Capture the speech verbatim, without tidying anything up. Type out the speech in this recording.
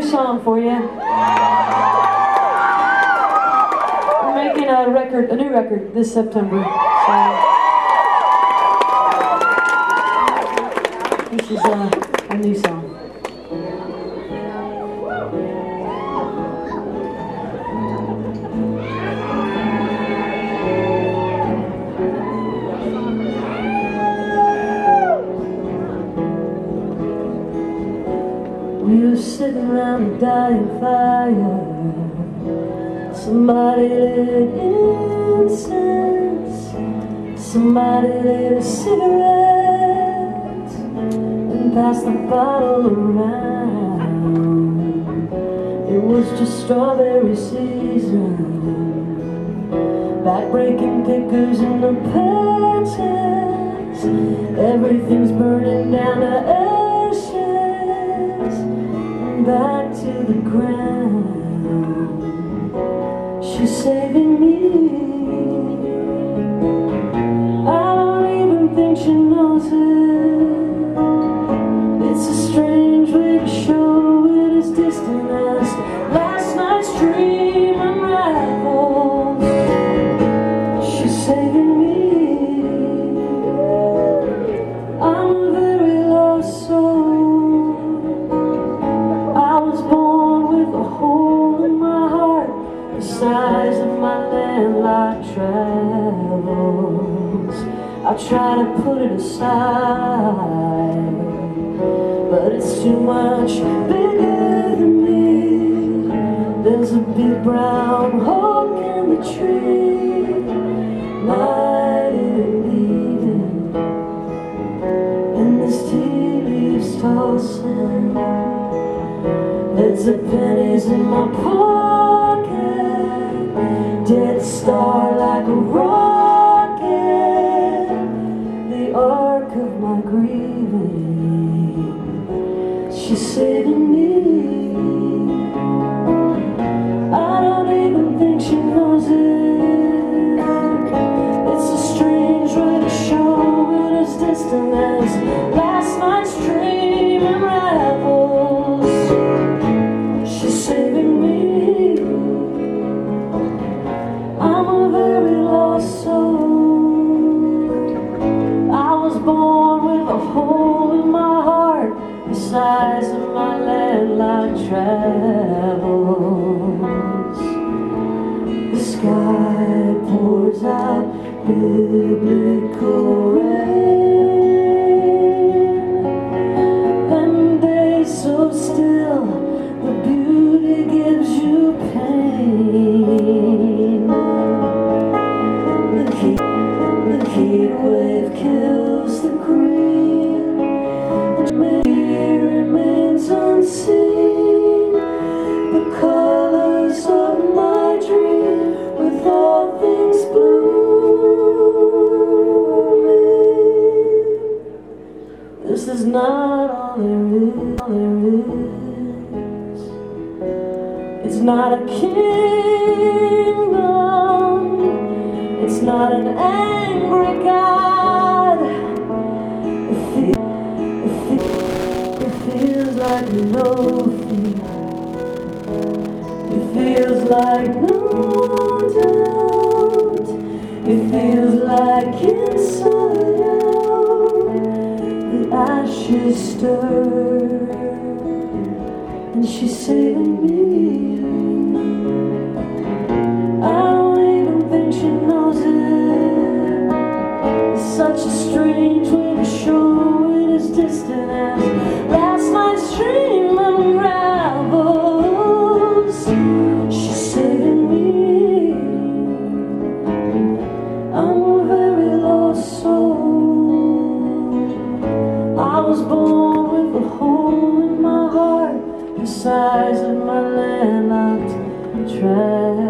song for you. We're making a record, a new record this September. So this is uh, a new song. We were sitting around a dying fire. Somebody lit incense. Somebody lit a cigarette and passed the bottle around. It was just strawberry season. Back-breaking pickers in the patches. Everything's burning down to ashes. Back to the ground. She's saving me. I don't even think she knows it. It's a strange way to show it as distant as last night's dream unravels. She's saving me. I'm a very lost soul. The size of my landlocked travels. I try to put it aside, but it's too much bigger than me. There's a big brown hole in the tree, lighted and leaving, and this tea leaves tossing. Heads of pennies in my pocket, dead star like a rocket, the arc of my grieving. She's saving me. I don't even think she knows it. It's a strange way to show it as distant as last night's dream unravels. She's saving me. I'm a very lost soul. I was born with a hole in my heart, the size of my landlocked travels. The sky pours out biblical rain, and days so still, the beauty gives you pain. The heat, the heat wave kills the green, and me remains unseen. The colors of my dream, with all things blooming. This is not all there is. All there is. It's not a kingdom. It's not an angry God. It feels, it feels, it feels like no fear. It feels like no doubt. It feels like inside out, the ashes stir, and she's saving me. I don't even think she knows it. It's such a strange way to show it as distant as last night's dream unravels. She's saving me. I'm a very lost soul. I was born with a hole in my heart, the size of my landlocked travels.